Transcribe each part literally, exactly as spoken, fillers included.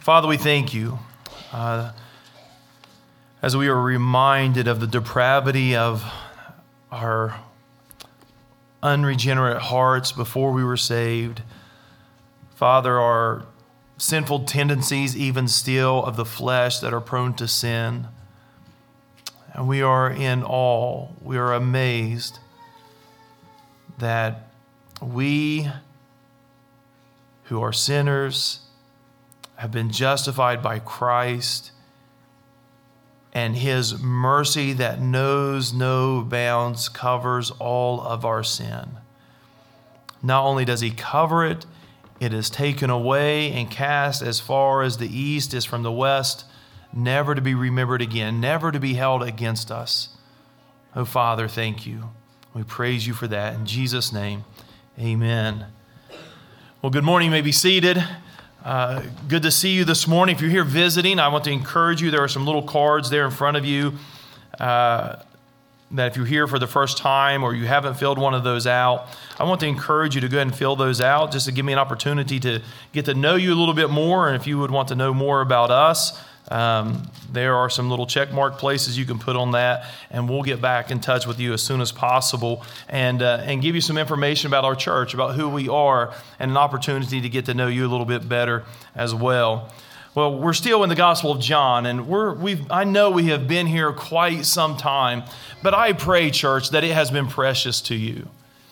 Father, we thank you uh, as we are reminded of the depravity of our unregenerate hearts before we were saved. Father, our sinful tendencies, even still, of the flesh that are prone to sin. And we are in awe, we are amazed that we who are sinners have been justified by Christ, and his mercy that knows no bounds covers all of our sin. Not only does he cover it, it is taken away and cast as far as the east is from the west, never to be remembered again, never to be held against us. Oh, Father, thank you. We praise you for that. In Jesus' name, amen. Well, good morning. You may be seated. Uh, good to see you this morning. If you're here visiting, I want to encourage you. There are some little cards there in front of you uh, that if you're here for the first time or you haven't filled one of those out, I want to encourage you to go ahead and fill those out just to give me an opportunity to get to know you a little bit more. And if you would want to know more about us, um, there are some little check mark places you can put on that, and we'll get back in touch with you as soon as possible and uh, and give you some information about our church, about who we are, and an opportunity to get to know you a little bit better as well. Well, we're still in the Gospel of John, and we're we've I know we have been here quite some time, but I pray, church, that it has been precious to you.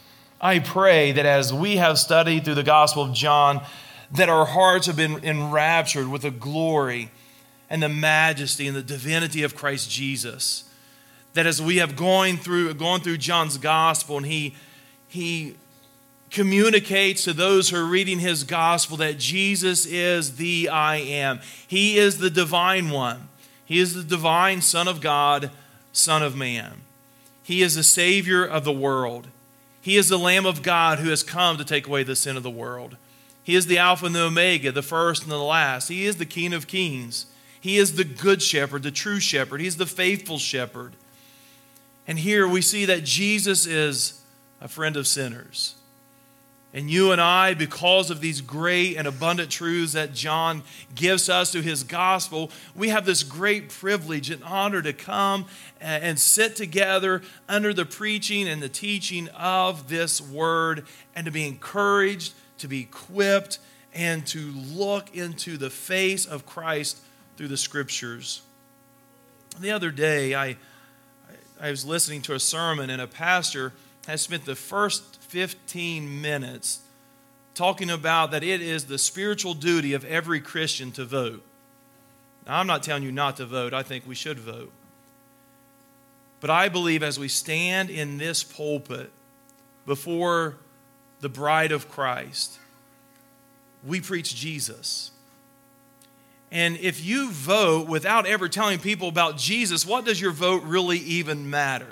I pray that as we have studied through the Gospel of John, that our hearts have been enraptured with the glory and the majesty and the divinity of Christ Jesus. That as we have gone through gone through John's gospel, and he he communicates to those who are reading his gospel that Jesus is the I Am. He is the divine one. He is the divine Son of God, Son of Man. He is the Savior of the world. He is the Lamb of God who has come to take away the sin of the world. He is the Alpha and the Omega, the first and the last. He is the King of Kings. He is the good shepherd, the true shepherd. He's the faithful shepherd. And here we see that Jesus is a friend of sinners. And you and I, because of these great and abundant truths that John gives us through his gospel, we have this great privilege and honor to come and sit together under the preaching and the teaching of this word, and to be encouraged, to be equipped, and to look into the face of Christ through the scriptures. The other day, I I was listening to a sermon, and a pastor has spent the first fifteen minutes talking about that it is the spiritual duty of every Christian to vote. Now, I'm not telling you not to vote. I think we should vote. But I believe as we stand in this pulpit before the bride of Christ, we preach Jesus. And if you vote without ever telling people about Jesus, what does your vote really even matter?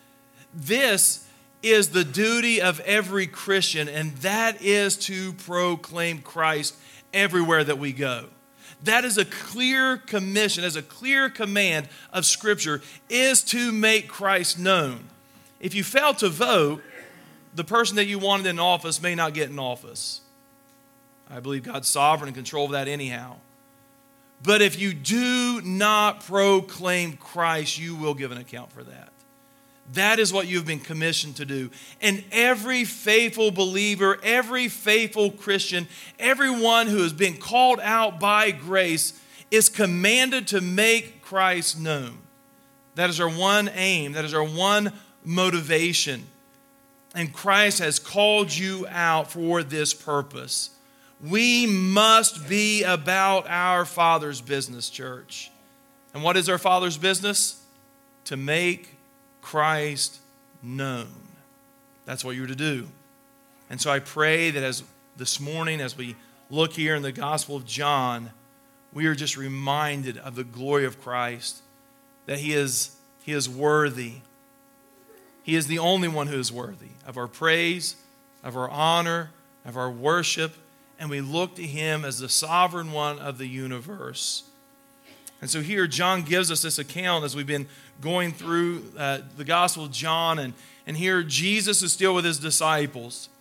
This is the duty of every Christian, and that is to proclaim Christ everywhere that we go. That is a clear commission, as a clear command of Scripture, is to make Christ known. If you fail to vote, the person that you wanted in office may not get in office. I believe God's sovereign and control of that anyhow. But if you do not proclaim Christ, you will give an account for that. That is what you've been commissioned to do. And every faithful believer, every faithful Christian, everyone who has been called out by grace is commanded to make Christ known. That is our one aim. That is our one motivation. And Christ has called you out for this purpose. We must be about our Father's business, church. And what is our Father's business? To make Christ known. That's what you're to do. And so I pray that as this morning, as we look here in the Gospel of John, we are just reminded of the glory of Christ, that He is, He is worthy. He is the only one who is worthy of our praise, of our honor, of our worship, and we look to Him as the sovereign one of the universe. And so here John gives us this account as we've been going through uh, the Gospel of John, and, and here Jesus is still with His disciples.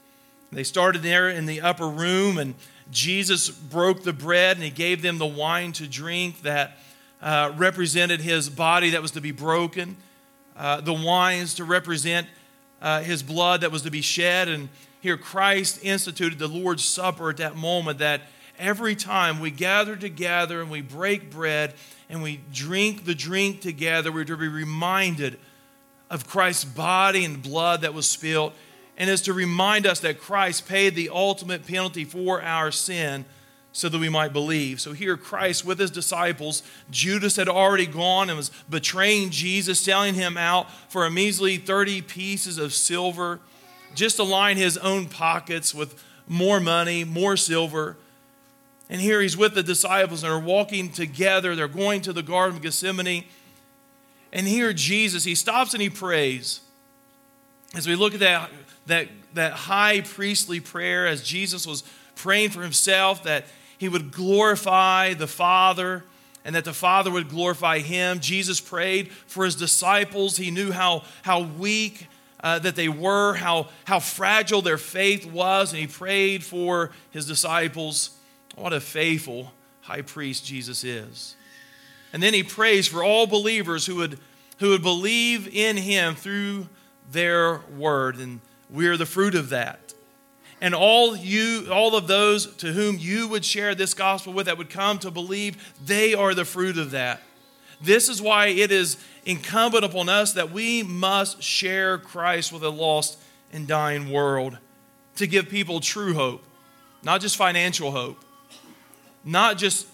They started there in the upper room, and Jesus broke the bread, and he gave them the wine to drink that uh, represented his body that was to be broken. Uh, the wines to represent uh, his blood that was to be shed. And here Christ instituted the Lord's Supper at that moment, that every time we gather together and we break bread and we drink the drink together, we're to be reminded of Christ's body and blood that was spilled, and is to remind us that Christ paid the ultimate penalty for our sin so that we might believe. So here Christ with his disciples, Judas had already gone and was betraying Jesus, selling him out for a measly thirty pieces of silver, just to line his own pockets with more money, more silver. And here he's with the disciples and are walking together. They're going to the Garden of Gethsemane. And here Jesus, he stops and he prays. As we look at that, that, that high priestly prayer, as Jesus was praying for himself, that he would glorify the Father and that the Father would glorify him. Jesus prayed for his disciples. He knew how, how weak uh, that they were, how, how fragile their faith was, and he prayed for his disciples. What a faithful high priest Jesus is. And then he prays for all believers who would, who would believe in him through their word, and we're the fruit of that. And all you, all of those to whom you would share this gospel with, that would come to believe, they are the fruit of that. This is why it is incumbent upon us that we must share Christ with a lost and dying world, to give people true hope, not just financial hope, not just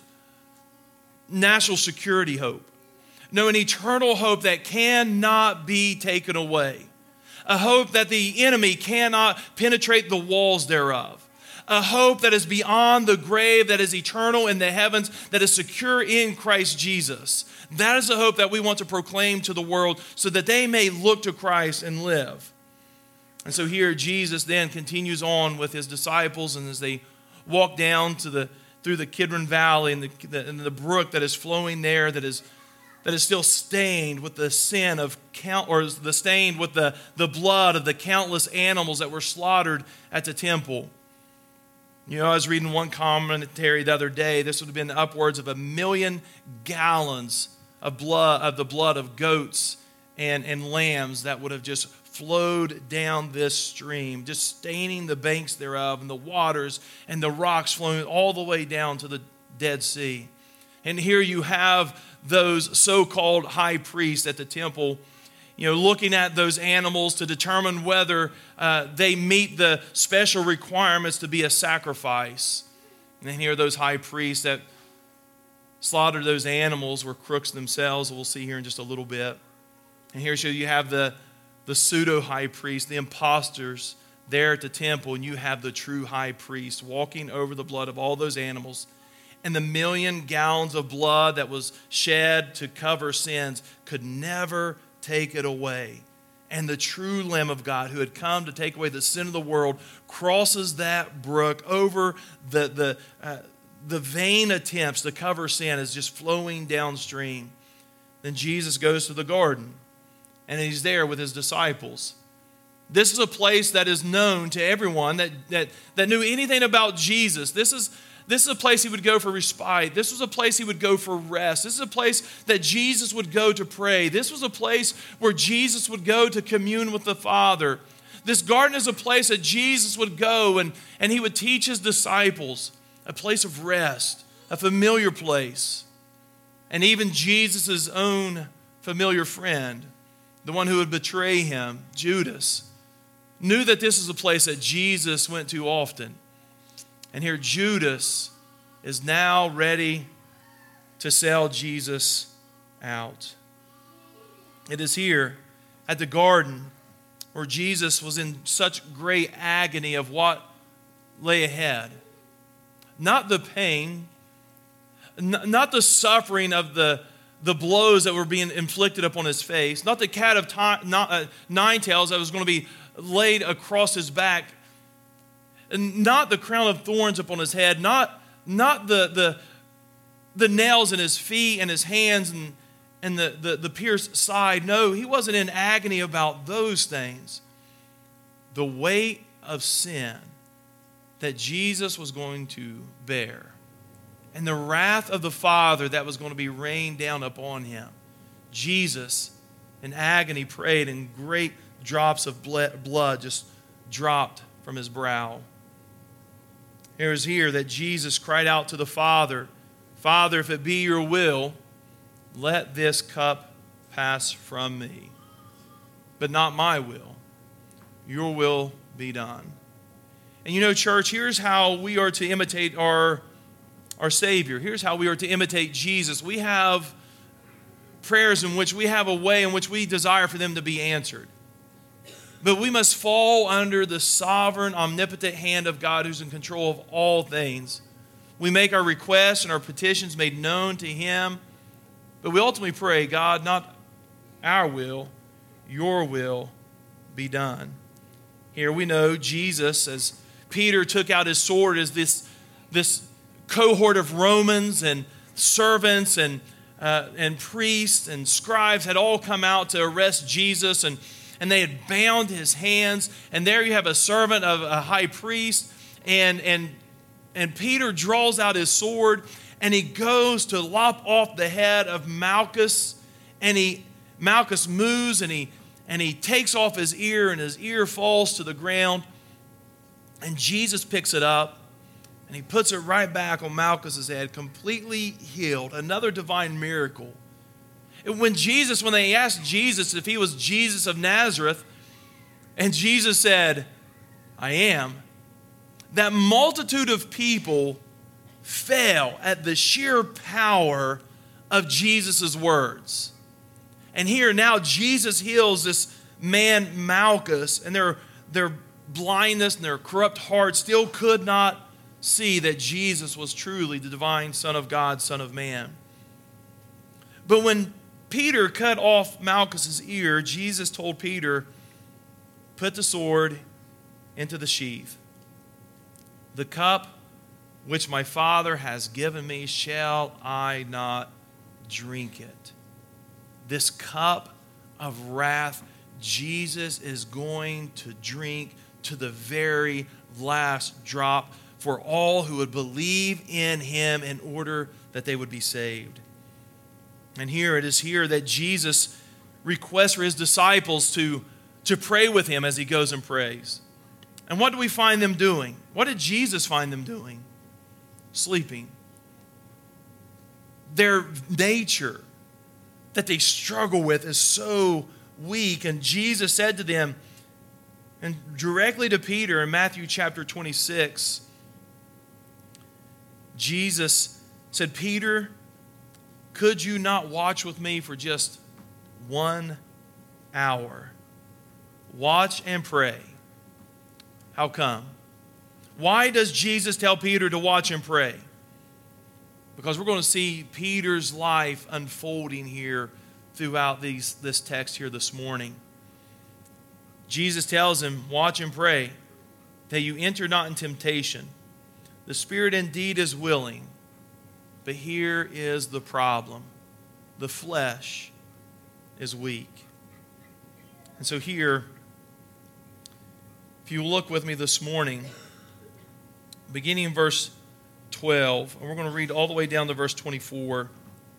national security hope. No, an eternal hope that cannot be taken away. A hope that the enemy cannot penetrate the walls thereof. A hope that is beyond the grave, that is eternal in the heavens, that is secure in Christ Jesus. That is the hope that we want to proclaim to the world, so that they may look to Christ and live. And so here Jesus then continues on with his disciples, and as they walk down to the through the Kidron Valley and the, the, and the brook that is flowing there, that is that is still stained with the sin of count, or the stained with the, the blood of the countless animals that were slaughtered at the temple. You know, I was reading one commentary the other day. This would have been upwards of a million gallons of blood, of the blood of goats and, and lambs that would have just flowed down this stream, just staining the banks thereof and the waters and the rocks flowing all the way down to the Dead Sea. And here you have those so-called high priests at the temple, you know, looking at those animals to determine whether uh, they meet the special requirements to be a sacrifice. And then here are those high priests that slaughtered those animals were crooks themselves, we'll see here in just a little bit. And here you have the, the pseudo-high priest, the imposters there at the temple, and you have the true high priest walking over the blood of all those animals. And the million gallons of blood that was shed to cover sins could never take it away. And the true Lamb of God, who had come to take away the sin of the world, crosses that brook over the, the, uh, the vain attempts to cover sin, is just flowing downstream. Then Jesus goes to the garden, and he's there with his disciples. This is a place that is known to everyone that, that, that knew anything about Jesus. This is This is a place he would go for respite. This was a place he would go for rest. This is a place that Jesus would go to pray. This was a place where Jesus would go to commune with the Father. This garden is a place that Jesus would go and, and he would teach his disciples, a place of rest, a familiar place. And even Jesus' own familiar friend, the one who would betray him, Judas, knew that this is a place that Jesus went to often. And here Judas is now ready to sell Jesus out. It is here at the garden where Jesus was in such great agony of what lay ahead. Not the pain, not the suffering of the, the blows that were being inflicted upon his face, not the cat of time, not, uh, nine tails that was going to be laid across his back, and not the crown of thorns upon his head, not, not the, the, the nails in his feet and his hands and, and the, the, the pierced side. No, he wasn't in agony about those things. The weight of sin that Jesus was going to bear, and the wrath of the Father that was going to be rained down upon him, Jesus, in agony, prayed, and great drops of blood just dropped from his brow. Here is here that Jesus cried out to the Father, Father, if it be your will, let this cup pass from me. But not my will. Your will be done. And you know, church, here's how we are to imitate our, our Savior. Here's how we are to imitate Jesus. We have prayers in which we have a way in which we desire for them to be answered. But we must fall under the sovereign, omnipotent hand of God who's in control of all things. We make our requests and our petitions made known to Him. But we ultimately pray, God, not our will, your will be done. Here we know Jesus, as Peter took out his sword, as this, this cohort of Romans and servants and, uh, and priests and scribes had all come out to arrest Jesus, and, and they had bound his hands. And there you have a servant of a high priest, and, and, and Peter draws out his sword, and he goes to lop off the head of Malchus, and he Malchus moves, and he and he takes off his ear, and his ear falls to the ground, and Jesus picks it up, and he puts it right back on Malchus's head, completely healed. Another divine miracle. And when Jesus, when they asked Jesus if he was Jesus of Nazareth, and Jesus said, I am, that multitude of people fell at the sheer power of Jesus' words. And here now Jesus heals this man Malchus, and their, their blindness and their corrupt heart still could not see that Jesus was truly the divine Son of God, Son of Man. But when Peter cut off Malchus's ear, Jesus told Peter, put the sword into the sheath. The cup which my Father has given me, shall I not drink it? This cup of wrath, Jesus is going to drink to the very last drop for all who would believe in him in order that they would be saved. And here it is here that Jesus requests for his disciples to, to pray with him as he goes and prays. And what do we find them doing? What did Jesus find them doing? Sleeping. Their nature that they struggle with is so weak. And Jesus said to them, and directly to Peter in Matthew chapter twenty-six, Jesus said, Peter, could you not watch with me for just one hour? Watch and pray. How come? Why does Jesus tell Peter to watch and pray? Because we're going to see Peter's life unfolding here throughout these, this text here this morning. Jesus tells him, watch and pray, that you enter not in temptation. The spirit indeed is willing, but here is the problem. The flesh is weak. And so here, if you look with me this morning, beginning in verse twelve, and we're going to read all the way down to verse twenty-four.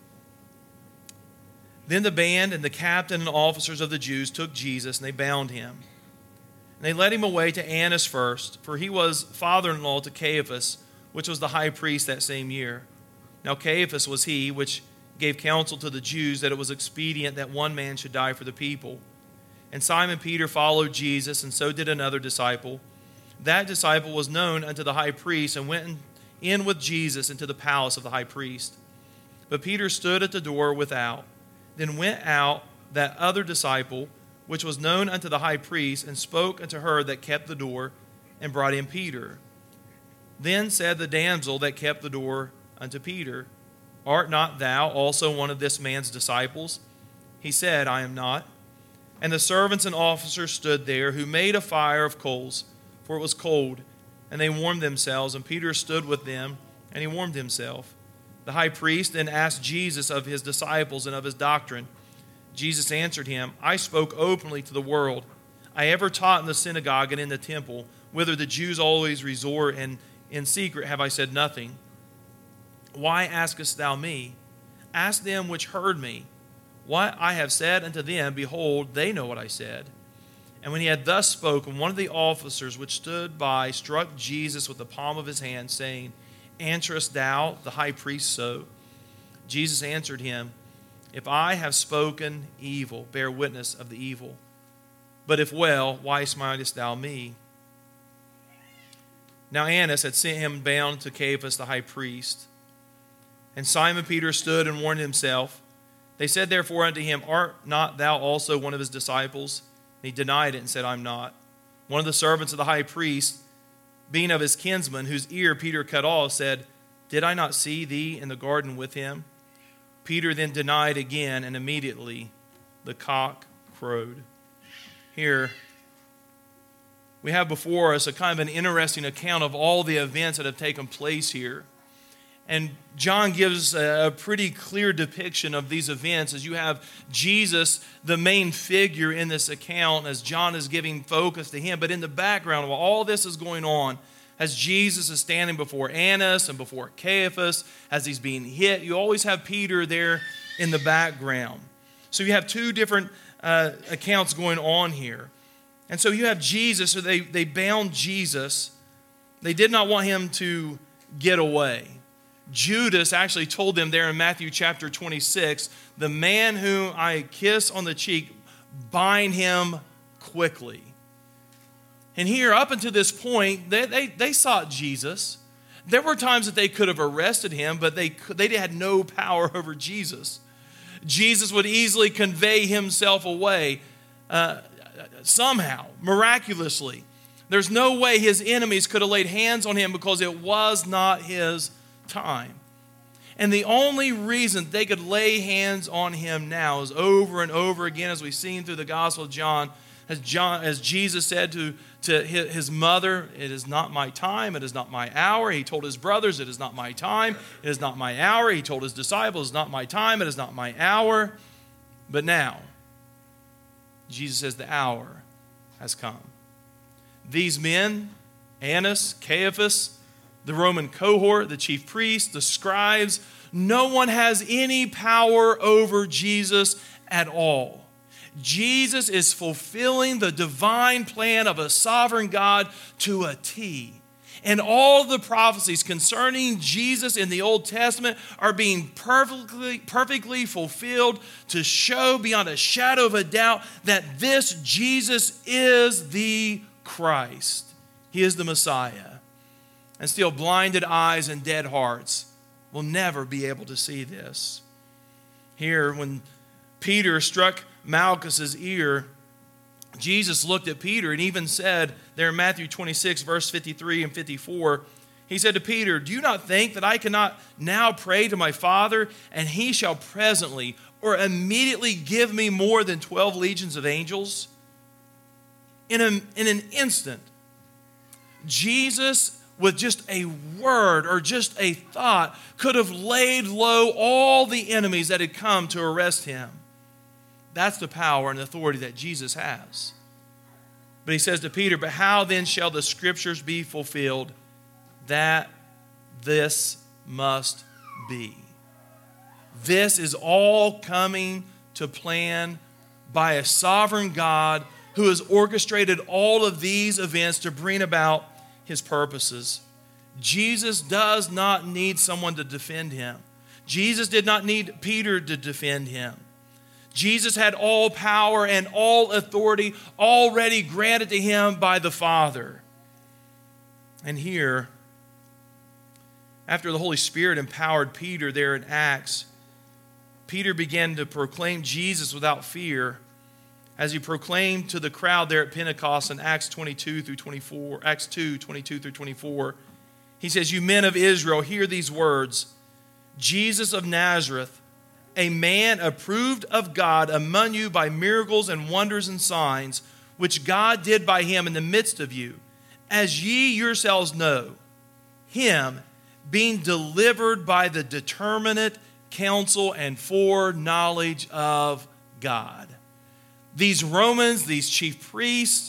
Then the band and the captain and officers of the Jews took Jesus, and they bound him. And they led him away to Annas first, for he was father-in-law to Caiaphas, which was the high priest that same year. Now Caiaphas was he which gave counsel to the Jews that it was expedient that one man should die for the people. And Simon Peter followed Jesus, and so did another disciple. That disciple was known unto the high priest, and went in with Jesus into the palace of the high priest. But Peter stood at the door without. Then went out that other disciple, which was known unto the high priest, and spoke unto her that kept the door, and brought in Peter. Then said the damsel that kept the door unto Peter, Art not thou also one of this man's disciples? He said, I am not. And the servants and officers stood there, who made a fire of coals, for it was cold, and they warmed themselves, and Peter stood with them, and he warmed himself. The high priest then asked Jesus of his disciples and of his doctrine. Jesus answered him, I spoke openly to the world. I ever taught in the synagogue and in the temple, whither the Jews always resort, and in secret have I said nothing. Why askest thou me? Ask them which heard me. What I have said unto them, behold, they know what I said. And when he had thus spoken, one of the officers which stood by struck Jesus with the palm of his hand, saying, Answerest thou the high priest so? Jesus answered him, If I have spoken evil, bear witness of the evil. But if well, why smitest thou me? Now Annas had sent him bound to Caiaphas the high priest. And Simon Peter stood and warned himself. They said therefore unto him, Art not thou also one of his disciples? And he denied it and said, I'm not. One of the servants of the high priest, being of his kinsman, whose ear Peter cut off, said, Did I not see thee in the garden with him? Peter then denied again, and immediately the cock crowed. Here, we have before us a kind of an interesting account of all the events that have taken place here. And John gives a pretty clear depiction of these events as you have Jesus, the main figure in this account, as John is giving focus to him. But in the background, while all this is going on, as Jesus is standing before Annas and before Caiaphas, as he's being hit, you always have Peter there in the background. So you have two different uh, accounts going on here. And so you have Jesus, so they, they bound Jesus. They did not want him to get away. Judas actually told them there in Matthew chapter twenty-six, the man whom I kiss on the cheek, bind him quickly. And here, up until this point, they, they, they sought Jesus. There were times that they could have arrested him, but they, they had no power over Jesus. Jesus would easily convey himself away uh, somehow, miraculously. There's no way his enemies could have laid hands on him because it was not his time. And the only reason they could lay hands on him now is over and over again, as we've seen through the Gospel of John, as John, as Jesus said to, to his mother, it is not my time, it is not my hour. He told his brothers, it is not my time, it is not my hour. He told his disciples, it is not my time, it is not my hour. But now, Jesus says the hour has come. These men, Annas, Caiaphas, the Roman cohort, the chief priests, the scribes, no one has any power over Jesus at all. Jesus is fulfilling the divine plan of a sovereign God to a T. And all the prophecies concerning Jesus in the Old Testament are being perfectly, perfectly fulfilled to show beyond a shadow of a doubt that this Jesus is the Christ. He is the Messiah. And still blinded eyes and dead hearts will never be able to see this. Here, when Peter struck Malchus's ear, Jesus looked at Peter and even said there in Matthew twenty-six, verse fifty-three and fifty-four, he said to Peter, Do you not think that I cannot now pray to my Father, and he shall presently or immediately give me more than twelve legions of angels? In, a, in an instant, Jesus, with just a word or just a thought, could have laid low all the enemies that had come to arrest him. That's the power and authority that Jesus has. But he says to Peter, But how then shall the scriptures be fulfilled that this must be? This is all coming to plan by a sovereign God who has orchestrated all of these events to bring about his purposes. Jesus does not need someone to defend him. Jesus did not need Peter to defend him. Jesus had all power and all authority already granted to him by the Father. And here, after the Holy Spirit empowered Peter there in Acts, Peter began to proclaim Jesus without fear, as he proclaimed to the crowd there at Pentecost in Acts twenty-two through twenty-four, Acts two, twenty-two through twenty-four. He says, You men of Israel, hear these words. Jesus of Nazareth, a man approved of God among you by miracles and wonders and signs, which God did by him in the midst of you, as ye yourselves know, him being delivered by the determinate counsel and foreknowledge of God. These Romans, these chief priests,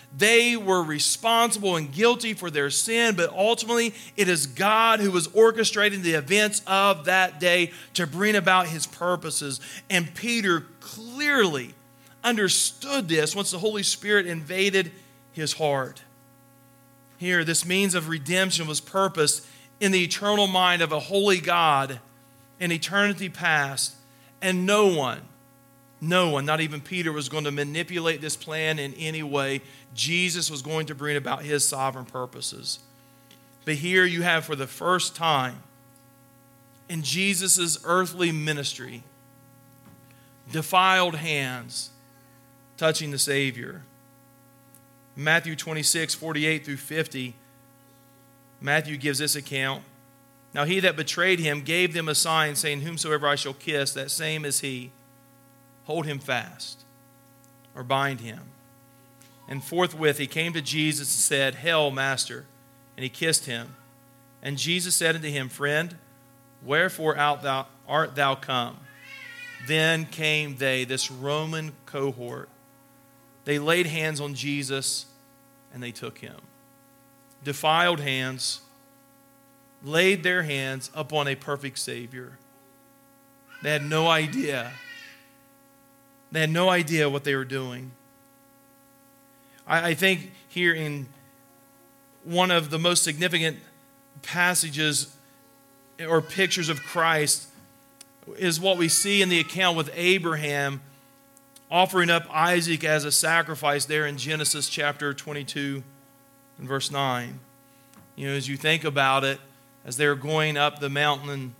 They were responsible and guilty for their sin, but ultimately it is God who was orchestrating the events of that day to bring about his purposes. And Peter clearly understood this once the Holy Spirit invaded his heart. Here, this means of redemption was purposed in the eternal mind of a holy God in eternity past, and no one, no one, not even Peter, was going to manipulate this plan in any way. Jesus was going to bring about his sovereign purposes. But here you have, for the first time in Jesus' earthly ministry, defiled hands touching the Savior. Matthew twenty-six, forty-eight through fifty, Matthew gives this account. Now he that betrayed him gave them a sign, saying, whomsoever I shall kiss, that same is he. Hold him fast, or bind him. And forthwith he came to Jesus and said, Hail, Master. And he kissed him. And Jesus said unto him, Friend, wherefore art thou, art thou come? Then came they, this Roman cohort. They laid hands on Jesus, and they took him. Defiled hands laid their hands upon a perfect Savior. They had no idea. They had no idea what they were doing. I, I think here in one of the most significant passages or pictures of Christ is what we see in the account with Abraham offering up Isaac as a sacrifice there in Genesis chapter twenty-two and verse nine. You know, as you think about it, as they're going up the mountain, and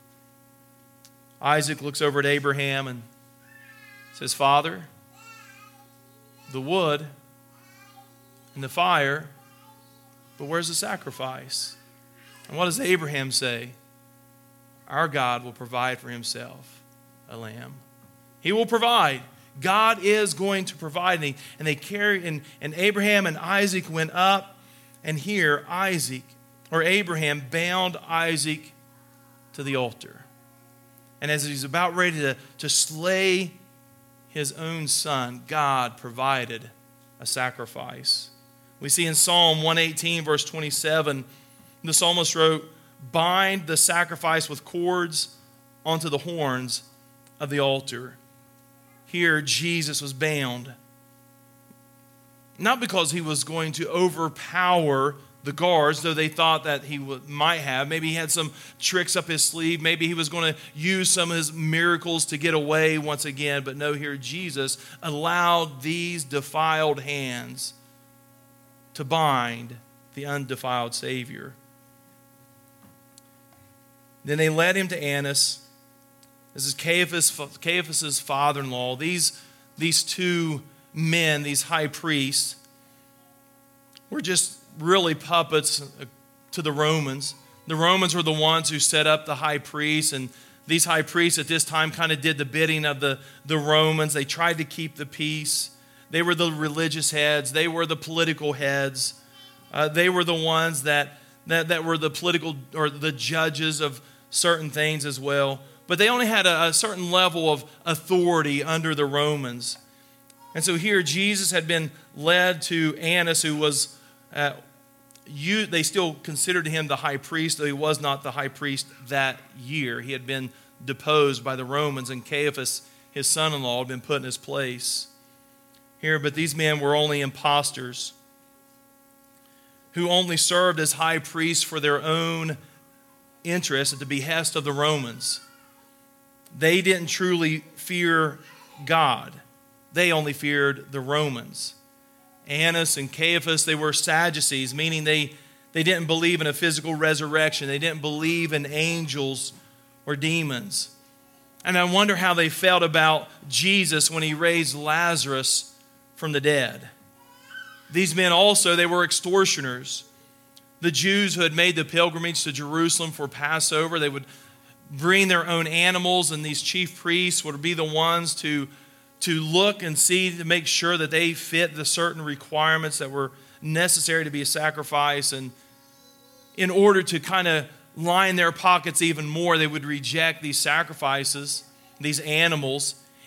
Isaac looks over at Abraham and says, Father, the wood and the fire, but where's the sacrifice? And what does Abraham say? Our God will provide for himself a lamb. He will provide. God is going to provide. And, he, and they carried, and, and Abraham and Isaac went up, and here Isaac, or Abraham, bound Isaac to the altar. And as he's about ready to, to slay his own son, God provided a sacrifice. We see in Psalm one eighteen, verse twenty-seven, the psalmist wrote, Bind the sacrifice with cords onto the horns of the altar. Here, Jesus was bound. Not because he was going to overpower the guards, though they thought that he would, might have. Maybe he had some tricks up his sleeve. Maybe he was going to use some of his miracles to get away once again. But no, here Jesus allowed these defiled hands to bind the undefiled Savior. Then they led him to Annas. This is Caiaphas, Caiaphas' father-in-law. These, these two men, these high priests, were just really puppets to the Romans. The Romans were the ones who set up the high priests, and these high priests at this time kind of did the bidding of the, the Romans. They tried to keep the peace. They were the religious heads. They were the political heads. Uh, they were the ones that, that, that were the political or the judges of certain things as well. But they only had a, a certain level of authority under the Romans. And so here Jesus had been led to Annas, who was, uh, you, they still considered him the high priest, though he was not the high priest that year. He had been deposed by the Romans, and Caiaphas, his son-in-law, had been put in his place. Here, but these men were only impostors who only served as high priests for their own interest at the behest of the Romans. They didn't truly fear God. They only feared the Romans. Annas and Caiaphas, they were Sadducees, meaning they, they didn't believe in a physical resurrection. They didn't believe in angels or demons. And I wonder how they felt about Jesus when he raised Lazarus from the dead. These men also, they were extortioners. The Jews who had made the pilgrimage to Jerusalem for Passover, they would bring their own animals, and these chief priests would be the ones to, to look and see to make sure that they fit the certain requirements that were necessary to be a sacrifice. And in order to kind of line their pockets even more, they would reject these sacrifices, these animals,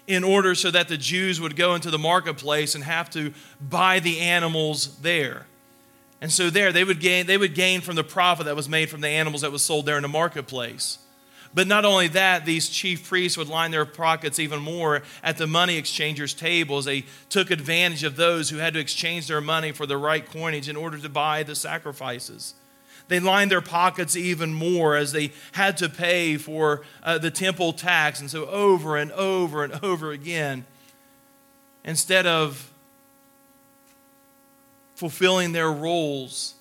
in order so that the Jews would go into the marketplace and have to buy the animals there. And so there they would gain they would gain from the profit that was made from the animals that was sold there in the marketplace. But not only that, these chief priests would line their pockets even more at the money exchangers' tables. They took advantage of those who had to exchange their money for the right coinage in order to buy the sacrifices. They lined their pockets even more as they had to pay for uh, the temple tax. And so over and over and over again, instead of fulfilling their roles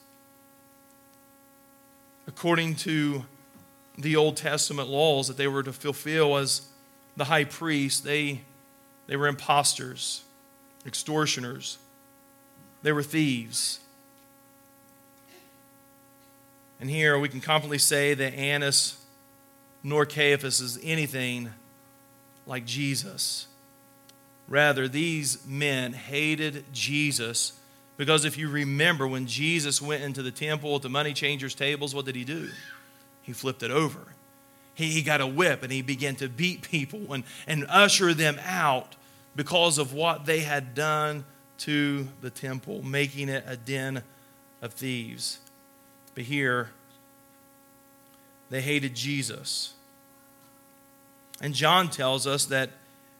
according to the Old Testament laws that they were to fulfill as the high priest, they, they were imposters, extortioners. They were thieves. And here we can confidently say that Annas nor Caiaphas is anything like Jesus. Rather, these men hated Jesus because if you remember, when Jesus went into the temple at the money changers' tables, what did he do? He flipped it over. He, he got a whip and he began to beat people and, and usher them out because of what they had done to the temple, making it a den of thieves. But here, they hated Jesus. And John tells us that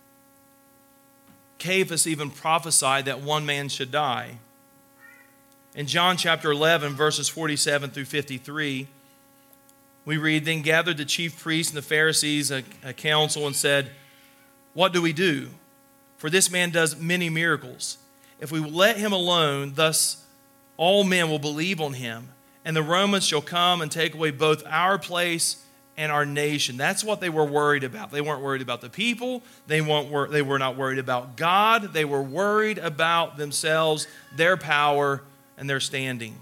Caiaphas even prophesied that one man should die. In John chapter eleven, verses forty-seven through fifty-three, we read, "Then gathered the chief priests and the Pharisees a, a council and said, 'What do we do? For this man does many miracles. If we let him alone, thus all men will believe on him, and the Romans shall come and take away both our place and our nation.'" That's what they were worried about. They weren't worried about the people. They weren't. They were not worried about God. They were worried about themselves, their power, and their standing.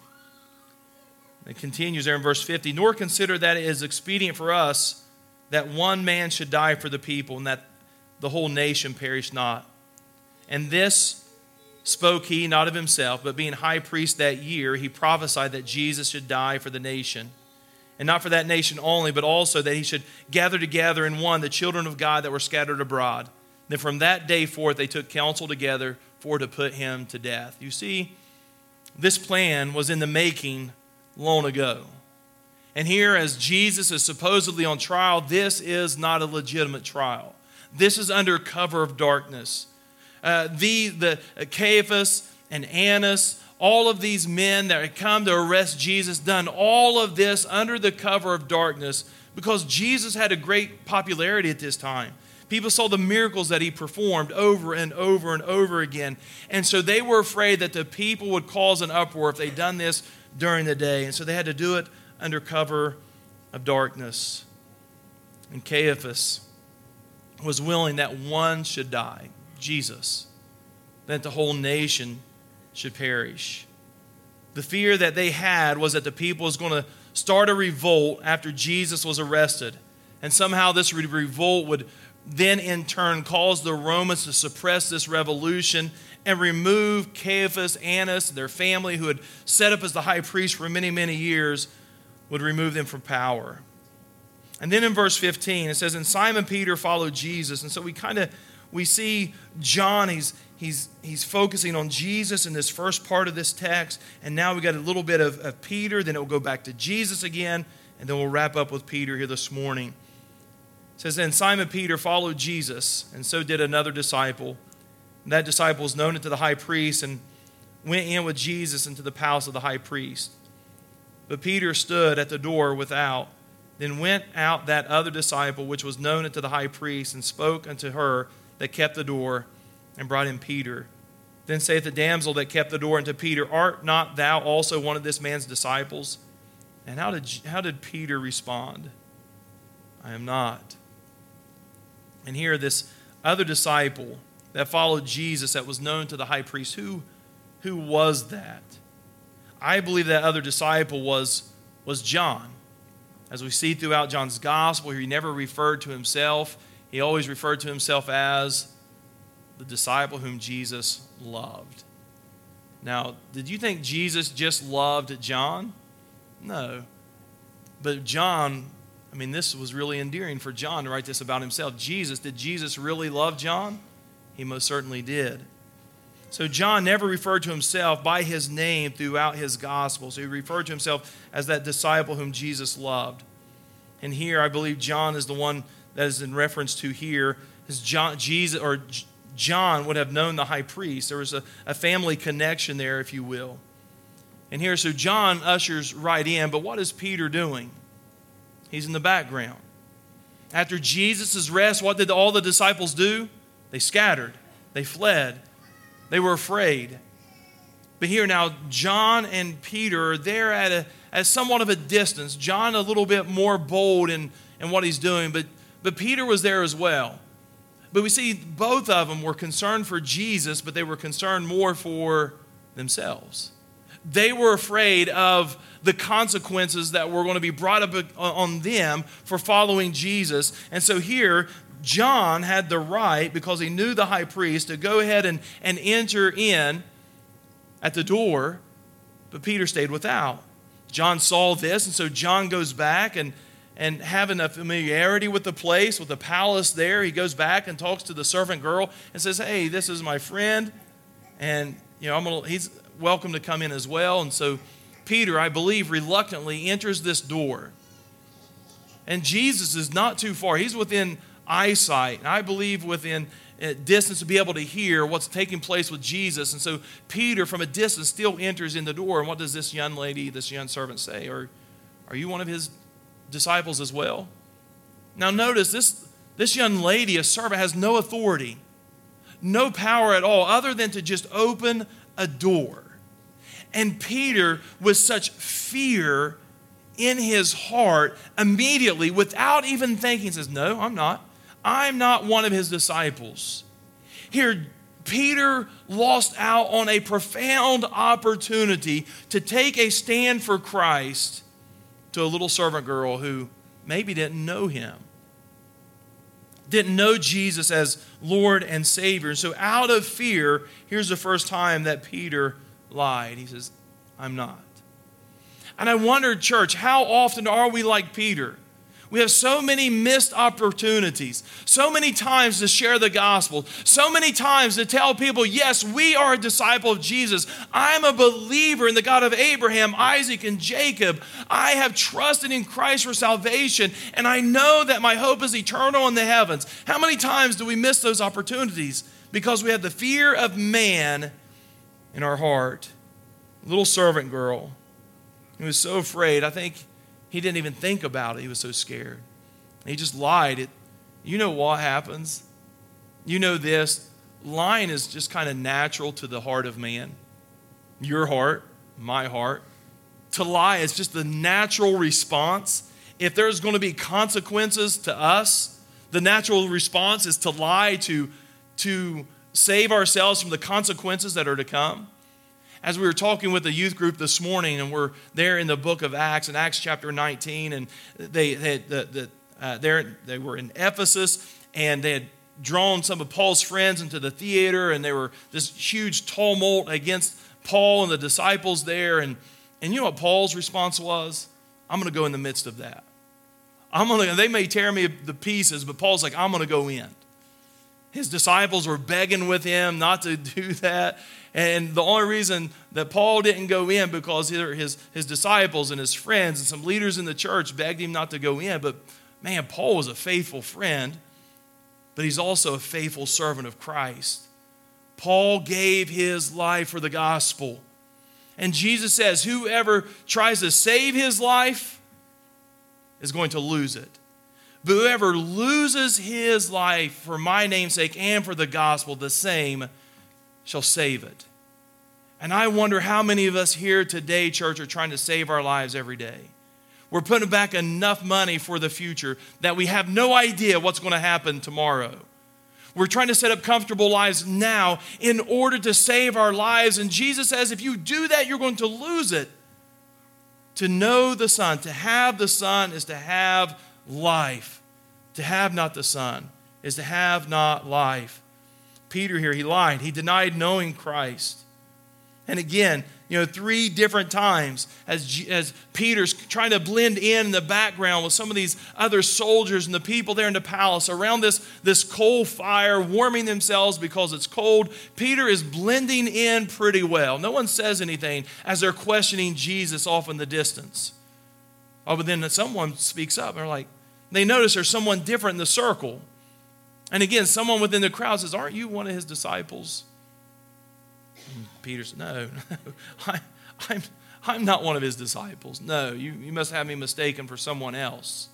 It continues there in verse fifty, "Nor consider that it is expedient for us that one man should die for the people, and that the whole nation perish not. And this spoke he not of himself, but being high priest that year, he prophesied that Jesus should die for the nation. And not for that nation only, but also that he should gather together in one the children of God that were scattered abroad. Then from that day forth they took counsel together for to put him to death." You see, this plan was in the making long ago. And here, as Jesus is supposedly on trial, this is not a legitimate trial. This is under cover of darkness. Uh, the, the uh, Caiaphas and Annas, all of these men that had come to arrest Jesus, done all of this under the cover of darkness because Jesus had a great popularity at this time. People saw the miracles that he performed over and over and over again. And so they were afraid that the people would cause an uproar if they'd done this during the day. And so they had to do it under cover of darkness. And Caiaphas was willing that one should die, Jesus, that the whole nation should perish. The fear that they had was that the people was going to start a revolt after Jesus was arrested. And somehow this revolt would then in turn cause the Romans to suppress this revolution and remove Caiaphas, Annas, their family who had set up as the high priest for many, many years, would remove them from power. And then in verse fifteen, it says, "And Simon Peter followed Jesus." And so we kind of, we see John, he's, he's, he's focusing on Jesus in this first part of this text. And now we got a little bit of, of Peter, then it will go back to Jesus again, and then we'll wrap up with Peter here this morning. It says, "Then Simon Peter followed Jesus, and so did another disciple. And that disciple was known unto the high priest, and went in with Jesus into the palace of the high priest. But Peter stood at the door without. Then went out that other disciple, which was known unto the high priest, and spoke unto her that kept the door, and brought in Peter. Then saith the damsel that kept the door unto Peter, Art not thou also one of this man's disciples? And how did, how did Peter respond? I am not. And here this other disciple that followed Jesus that was known to the high priest, who, who was that? I believe that other disciple was, was John. As we see throughout John's gospel, he never referred to himself. He always referred to himself as the disciple whom Jesus loved. Now, did you think Jesus just loved John? No. But John I mean, this was really endearing for John to write this about himself. Jesus, did Jesus really love John? He most certainly did. So John never referred to himself by his name throughout his gospel. So he referred to himself as that disciple whom Jesus loved. And here, I believe John is the one that is in reference to here. Is John, Jesus, or John would have known the high priest. There was a, a family connection there, if you will. And here, so John ushers right in, but what is Peter doing? He's in the background. After Jesus' rest, what did all the disciples do? They scattered. They fled. They were afraid. But here now, John and Peter are there at, a, at somewhat of a distance. John a little bit more bold in, in what he's doing, but, but Peter was there as well. But we see both of them were concerned for Jesus, but they were concerned more for themselves. They were afraid of the consequences that were going to be brought up on them for following Jesus. And so here, John had the right, because he knew the high priest, to go ahead and, and enter in at the door, but Peter stayed without. John saw this, and so John goes back and, and having a familiarity with the place, with the palace there, he goes back and talks to the servant girl and says, hey, this is my friend, and you know, I'm gonna, he's welcome to come in as well. And so Peter, I believe, reluctantly enters this door. And Jesus is not too far. He's within eyesight, and I believe within distance to be able to hear what's taking place with Jesus. And so Peter, from a distance, still enters in the door. And what does this young lady, this young servant say? Are, are you one of his disciples as well? Now notice, this, this young lady, a servant, has no authority, no power at all, other than to just open a door. And Peter, with such fear in his heart, immediately, without even thinking, says, no, I'm not. I'm not one of his disciples. Here, Peter lost out on a profound opportunity to take a stand for Christ to a little servant girl who maybe didn't know him, didn't know Jesus as Lord and Savior. So out of fear, here's the first time that Peter lied. He says, I'm not. And I wonder, church, how often are we like Peter? We have so many missed opportunities, so many times to share the gospel, so many times to tell people, yes, we are a disciple of Jesus. I'm a believer in the God of Abraham, Isaac, and Jacob. I have trusted in Christ for salvation, and I know that my hope is eternal in the heavens. How many times do we miss those opportunities because we have the fear of man in our heart? Little servant girl who was so afraid, I think, he didn't even think about it. He was so scared. He just lied. It, you know what happens? You know this. Lying is just kind of natural to the heart of man. Your heart, my heart. To lie is just the natural response. If there's going to be consequences to us, the natural response is to lie, to, to save ourselves from the consequences that are to come. As we were talking with the youth group this morning, and we're there in the book of Acts, in Acts chapter nineteen, and they, they, had the, the, uh, they were in Ephesus, and they had drawn some of Paul's friends into the theater, and there were this huge tumult against Paul and the disciples there. And, and you know what Paul's response was? I'm going to go in the midst of that. I'm going to, they may tear me to pieces, but Paul's like, I'm going to go in. His disciples were begging with him not to do that. And the only reason that Paul didn't go in because his, his disciples and his friends and some leaders in the church begged him not to go in. But man, Paul was a faithful friend, but he's also a faithful servant of Christ. Paul gave his life for the gospel. And Jesus says, whoever tries to save his life is going to lose it. But whoever loses his life for my name's sake and for the gospel, the same shall save it. And I wonder how many of us here today, church, are trying to save our lives every day. We're putting back enough money for the future that we have no idea what's going to happen tomorrow. We're trying to set up comfortable lives now in order to save our lives. And Jesus says, if you do that, you're going to lose it. To know the Son, to have the Son is to have life. To have not the Son is to have not life. Peter here, he lied. He denied knowing Christ. And again, you know, three different times as, as Peter's trying to blend in, in the background with some of these other soldiers and the people there in the palace around this, this coal fire, warming themselves because it's cold. Peter is blending in pretty well. No one says anything as they're questioning Jesus off in the distance. Oh, but then someone speaks up and they're like, they notice there's someone different in the circle. And again, someone within the crowd says, aren't you one of his disciples? And Peter said, no, no I, I'm, I'm not one of his disciples. No, you, you must have me mistaken for someone else.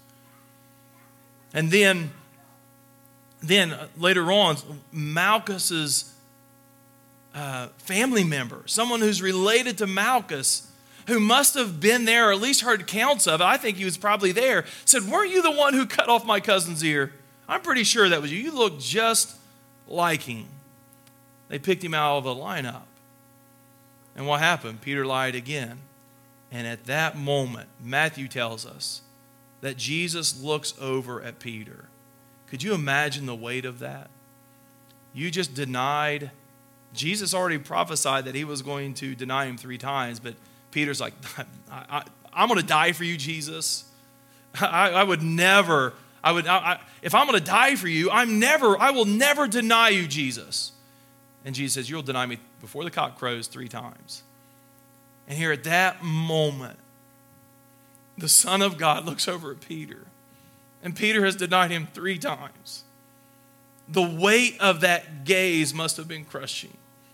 And then, then uh, later on, Malchus's uh, family member, someone who's related to Malchus, who must have been there or at least heard accounts of it, I think he was probably there, said, weren't you the one who cut off my cousin's ear? I'm pretty sure that was you. You look just like him. They picked him out of the lineup. And what happened? Peter lied again. And at that moment, Matthew tells us that Jesus looks over at Peter. Could you imagine the weight of that? You just denied. Jesus already prophesied that he was going to deny him three times, but Peter's like, I, I, I'm going to die for you, Jesus. I, I would never, I would, I, I, if I'm going to die for you, I'm never, I will never deny you, Jesus. And Jesus says, you'll deny me before the cock crows three times. And here at that moment, the Son of God looks over at Peter. And Peter has denied him three times. The weight of that gaze must have been crushing.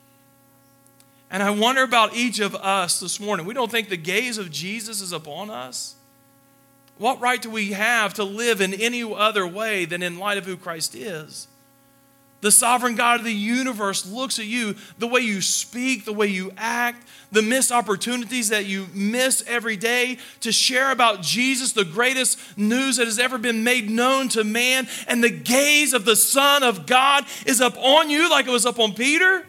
And I wonder about each of us this morning. We don't think the gaze of Jesus is upon us. What right do we have to live in any other way than in light of who Christ is? The sovereign God of the universe looks at you, the way you speak, the way you act, the missed opportunities that you miss every day to share about Jesus, the greatest news that has ever been made known to man. And the gaze of the Son of God is up on you like it was up on Peter.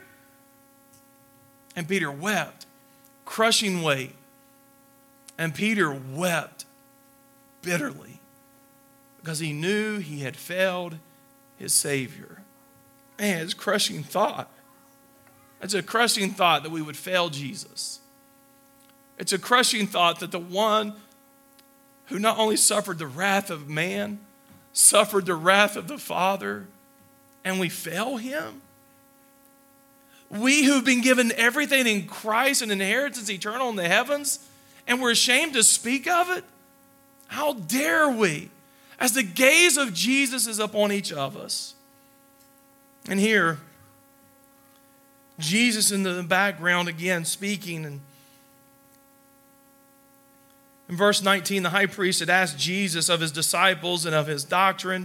And Peter wept, crushing weight. And Peter wept bitterly because he knew he had failed his Savior. Man, it's a crushing thought. It's a crushing thought that we would fail Jesus. It's a crushing thought that the one who not only suffered the wrath of man, suffered the wrath of the Father, and we fail him. We who've been given everything in Christ, an inheritance eternal in the heavens, and we're ashamed to speak of it? How dare we? As the gaze of Jesus is upon each of us. And here, Jesus in the background again speaking. And in verse nineteen, the high priest had asked Jesus of his disciples and of his doctrine.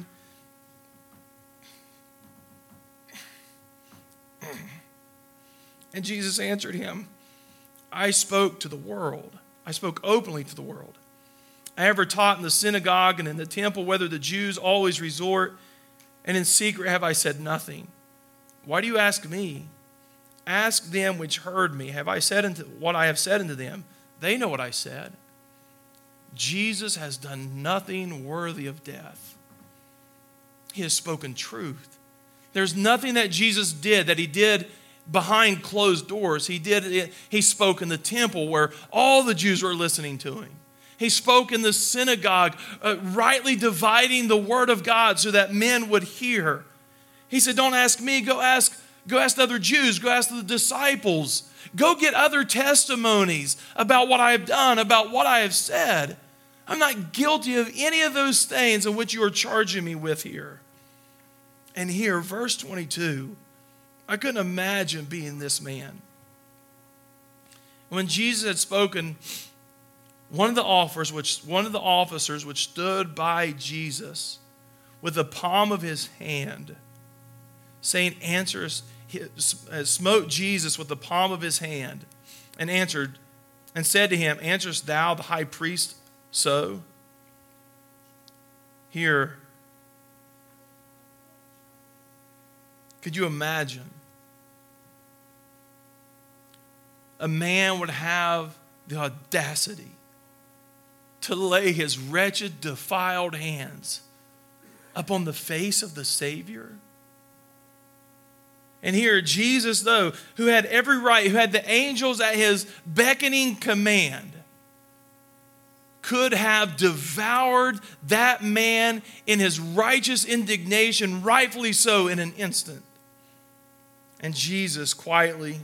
And Jesus answered him, I spoke to the world. I spoke openly to the world. I ever taught in the synagogue and in the temple, whether the Jews always resort, and in secret have I said nothing. Why do you ask me? Ask them which heard me. Have I said unto what I have said unto them? They know what I said. Jesus has done nothing worthy of death. He has spoken truth. There's nothing that Jesus did that he did behind closed doors. He did it. He spoke in the temple where all the Jews were listening to him. He spoke in the synagogue, uh, rightly dividing the word of God so that men would hear. He said, don't ask me, go ask, go ask the other Jews, go ask the disciples. Go get other testimonies about what I have done, about what I have said. I'm not guilty of any of those things in which you are charging me with here. And here, verse twenty-two, I couldn't imagine being this man. When Jesus had spoken, one of the officers which one of the officers which stood by Jesus with the palm of his hand, saying, answers, smote Jesus with the palm of his hand, and answered, and said to him, answerest thou the high priest so? Here, could you imagine? A man would have the audacity to lay his wretched, defiled hands upon the face of the Savior. And here, Jesus, though, who had every right, who had the angels at his beckoning command, could have devoured that man in his righteous indignation, rightfully so, in an instant. And Jesus quietly,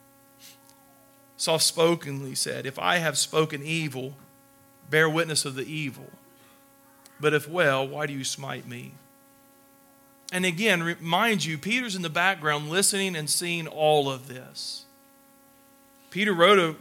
soft-spokenly said, if I have spoken evil, bear witness of the evil. But if well, why do you smite me? And again, remind you, Peter's in the background listening and seeing all of this. Peter wrote, a,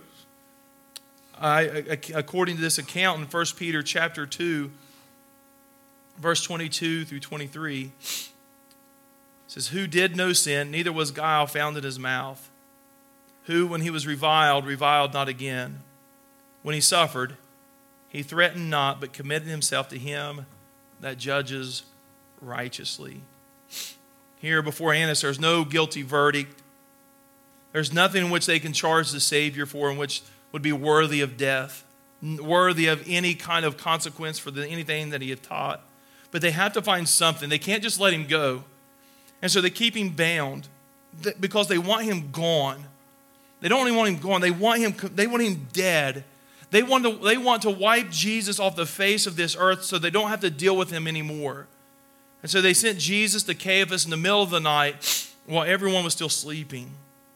uh, according to this account in First Peter chapter two, verse twenty-two through twenty-three, it says, who did no sin, neither was guile found in his mouth. Who, when he was reviled, reviled not again. When he suffered, he threatened not, but committed himself to him that judges righteously. Here before Annas, there's no guilty verdict. There's nothing in which they can charge the Savior for in which would be worthy of death, worthy of any kind of consequence for the, anything that he had taught. But they have to find something. They can't just let him go. And so they keep him bound because they want him gone. They don't only want him gone, they want him, they want him dead. They want to, they want to wipe Jesus off the face of this earth so they don't have to deal with him anymore. And so they sent Jesus to Caiaphas in the middle of the night while everyone was still sleeping.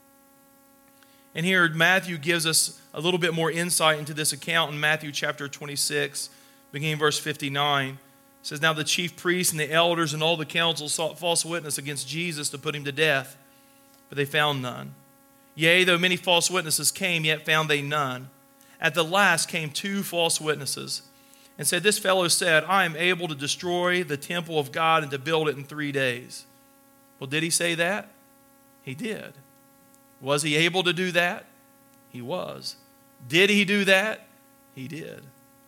And here Matthew gives us a little bit more insight into this account in Matthew chapter twenty-six, beginning verse fifty-nine. It says, now the chief priests and the elders and all the council sought false witness against Jesus to put him to death, but they found none. Yea, though many false witnesses came, yet found they none. At the last came two false witnesses, and said, this fellow said, I am able to destroy the temple of God and to build it in three days. Well, did he say that? He did. Was he able to do that? He was. Did he do that? He did.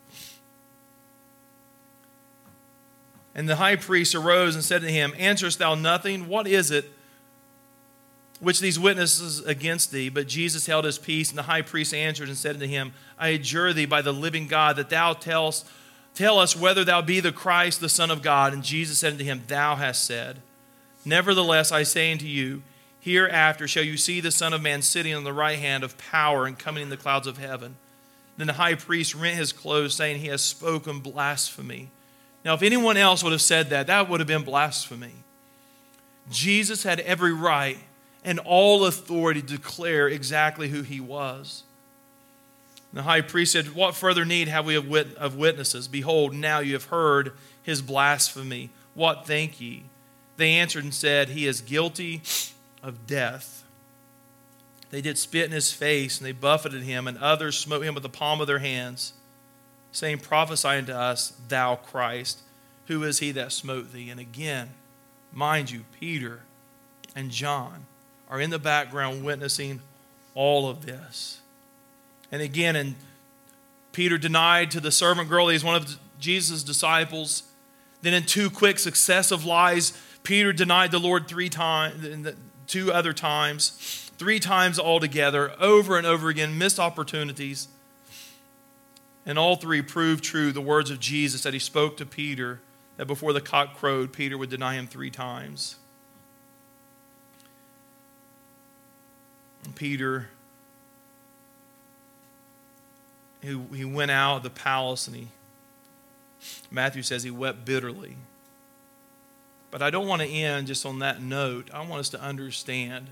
And the high priest arose and said to him, answerest thou nothing? What is it which these witnesses against thee? But Jesus held his peace, and the high priest answered and said unto him, I adjure thee by the living God that thou tellest, tell us whether thou be the Christ, the Son of God. And Jesus said unto him, thou hast said. Nevertheless, I say unto you, hereafter shall you see the Son of Man sitting on the right hand of power and coming in the clouds of heaven. Then the high priest rent his clothes, saying, he has spoken blasphemy. Now, if anyone else would have said that, that would have been blasphemy. Jesus had every right and all authority to declare exactly who he was. And the high priest said, what further need have we of, wit- of witnesses? Behold, now you have heard his blasphemy. What think ye? They answered and said, he is guilty of death. They did spit in his face, and they buffeted him, and others smote him with the palm of their hands, saying, prophesy unto us, thou Christ, who is he that smote thee? And again, mind you, Peter and John are in the background witnessing all of this. And again, and Peter denied to the servant girl he's one of Jesus' disciples. Then in two quick successive lies, Peter denied the Lord three times, two other times, three times altogether, over and over again, missed opportunities. And all three proved true the words of Jesus that he spoke to Peter, that before the cock crowed, Peter would deny him three times. And Peter, he, he went out of the palace and he, Matthew says he wept bitterly. But I don't want to end just on that note. I want us to understand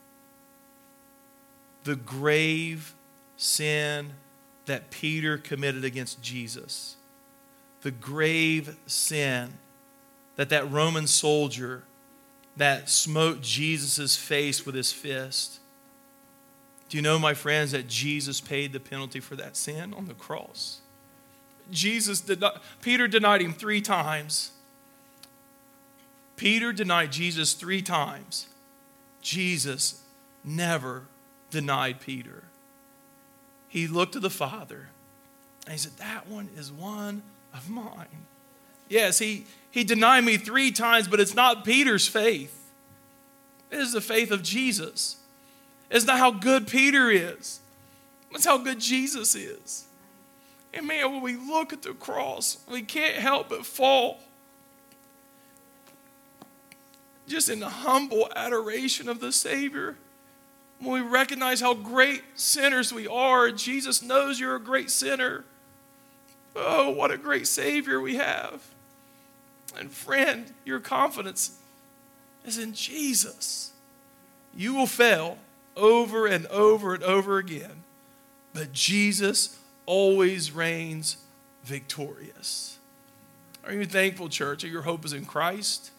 the grave sin that Peter committed against Jesus. The grave sin that that Roman soldier that smote Jesus' face with his fist. Do you know, my friends, that Jesus paid the penalty for that sin on the cross? Jesus did not, Peter denied him three times. Peter denied Jesus three times. Jesus never denied Peter. He looked to the Father and he said, that one is one of mine. Yes, he, he denied me three times, but it's not Peter's faith. It is the faith of Jesus. It's not how good Peter is. It's how good Jesus is. And man, when we look at the cross, we can't help but fall. just in humble adoration of the Savior. When we recognize how great sinners we are, Jesus knows you're a great sinner. Oh, what a great Savior we have. And friend, your confidence is in Jesus. You will fail over and over and over again, but Jesus always reigns victorious. Are you thankful, church, that your hope is in Christ?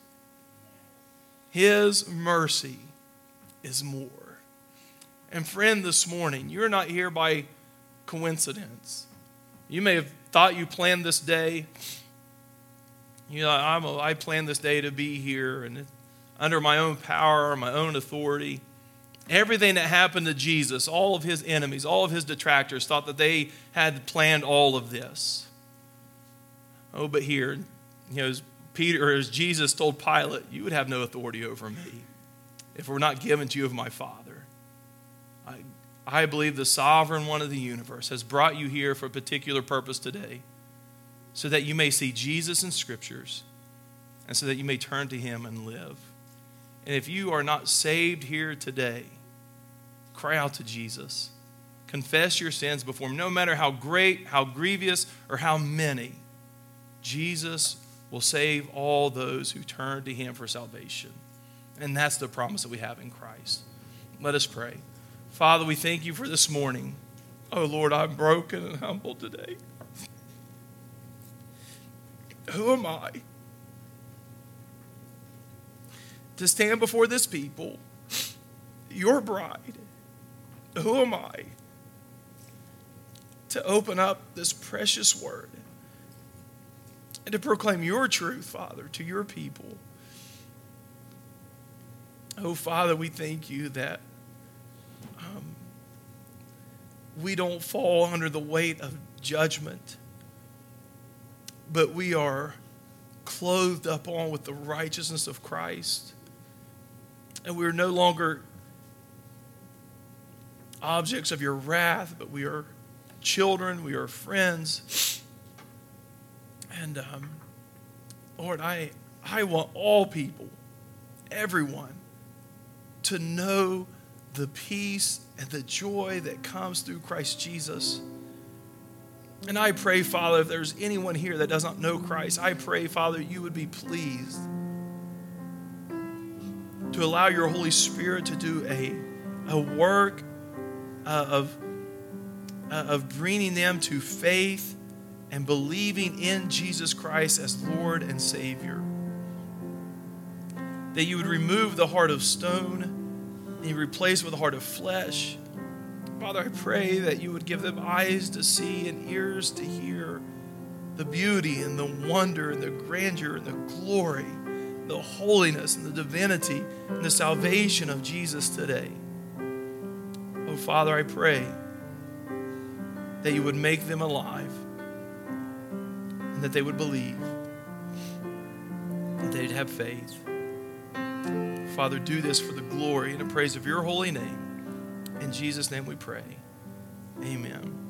His mercy is more. And friend, this morning, you're not here by coincidence. You may have thought you planned this day. You know, I'm a, I planned this day to be here and under my own power, my own authority. Everything that happened to Jesus, all of his enemies, all of his detractors thought that they had planned all of this. Oh, but here, you know, as Peter or as Jesus told Pilate, you would have no authority over me if it were not given to you of my Father. I, I believe the sovereign one of the universe has brought you here for a particular purpose today, so that you may see Jesus in Scriptures and so that you may turn to him and live. And if you are not saved here today, cry out to Jesus. Confess your sins before him, no matter how great, how grievous, or how many. Jesus will save all those who turn to him for salvation. And that's the promise that we have in Christ. Let us pray. Father, we thank you for this morning. Oh, Lord, I'm broken and humbled today. Who am I to stand before this people, your bride? Who am I to open up this precious word and to proclaim your truth, Father, to your people? Oh, Father, we thank you that um, we don't fall under the weight of judgment, but we are clothed up on with the righteousness of Christ. And we are no longer objects of your wrath, but we are children, we are friends. And um, Lord, I, I want all people, everyone, to know the peace and the joy that comes through Christ Jesus. And I pray, Father, if there's anyone here that does not know Christ, I pray, Father, you would be pleased to allow your Holy Spirit to do a, a work uh, of, uh, of bringing them to faith and believing in Jesus Christ as Lord and Savior. That you would remove the heart of stone and you replace it with a heart of flesh. Father, I pray that you would give them eyes to see and ears to hear the beauty and the wonder and the grandeur and the glory, the holiness and the divinity and the salvation of Jesus today. Oh, Father, I pray that you would make them alive and that they would believe, that they'd have faith. Father, do this for the glory and the praise of your holy name. In Jesus' name we pray. Amen.